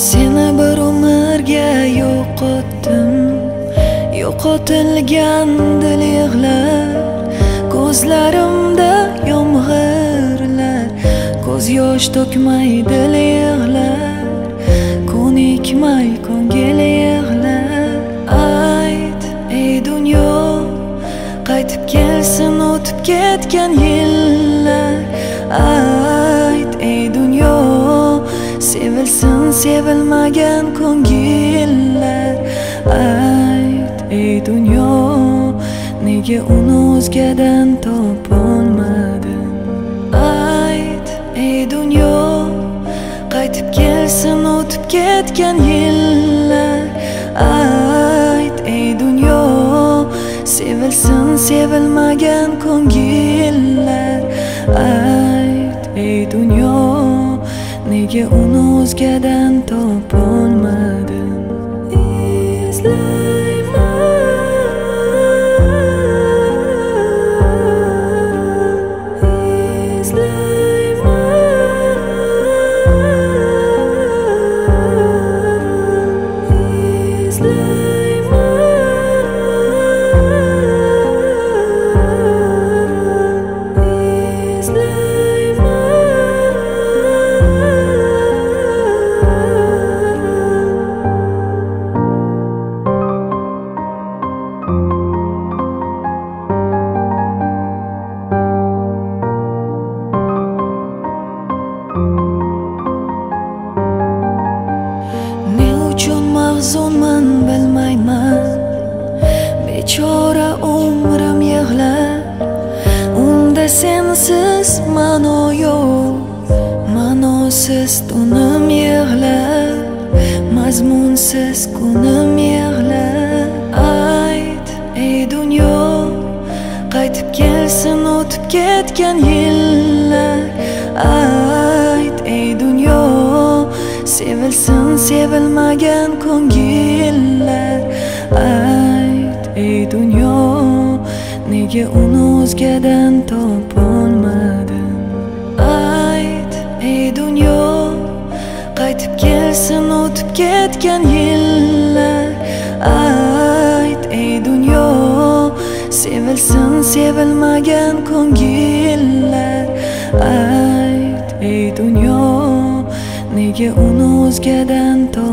Seni bir umrga yo'qotdim, yo'qotilgan dil yig'lar, ko'zlarimda yomg'irlar, ko'z yosh to'kmay dil yig'lar, ko'nikmay ko'ngil yig'lar. Ayt ey dunyo, qaytib kelsin o'tib ketgan yillar. Ayt ey dunyo, sevilsin sevilmagan ko'ngillar. Ayt ey dunyo, nega uni o'zgadan topolmadim? Ayt ey dunyo, qaytib kelsin o'tib ketgan yillar. Ayt ey dunyo, sevilsin sevilmagan ko'ngillar. Ayt ey dunyo, nega uni o'zgadan topolmadim? Mahzunman bilmayman, bechora umrim yig'lar. Unda sensiz ma'no yo'q, ma'nosiz tunim yig'lar, mazmunsiz kunim yig'lar. Ayt ey dunyo, qaytib kelsin o'tib ketgan yillar. Ayt ey dunyo, sevilsin sevilmagan ko'ngillar. Ayt ey dunyo, nega uni o'zgadan topolmadim? Ayt ey dunyo, qaytib kelsin o'tib ketgan yillar. Ayt ey dunyo, sevilsin sevilmagan ko'ngillar. Ayt ey dunyo, nega uni o'zgadan